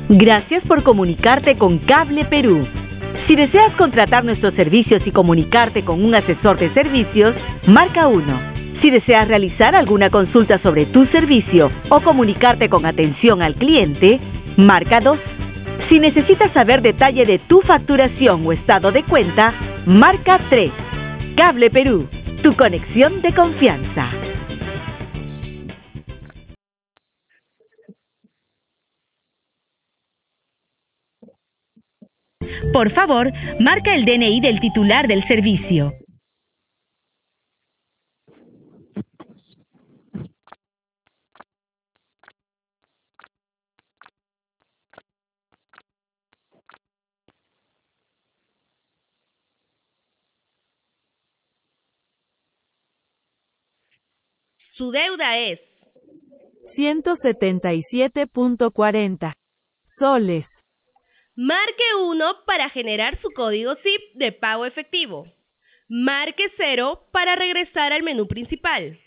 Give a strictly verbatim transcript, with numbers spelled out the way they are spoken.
Gracias por comunicarte con Cable Perú. Si deseas contratar nuestros servicios y comunicarte con un asesor de servicios, marca uno. Si deseas realizar alguna consulta sobre tu servicio o comunicarte con atención al cliente, marca dos. Si necesitas saber detalle de tu facturación o estado de cuenta, marca tres. Cable Perú, tu conexión de confianza. Por favor, marca el D N I del titular del servicio. Su deuda es ciento setenta y siete punto cuarenta soles. Marque uno para generar su código S I P de pago efectivo. Marque cero para regresar al menú principal.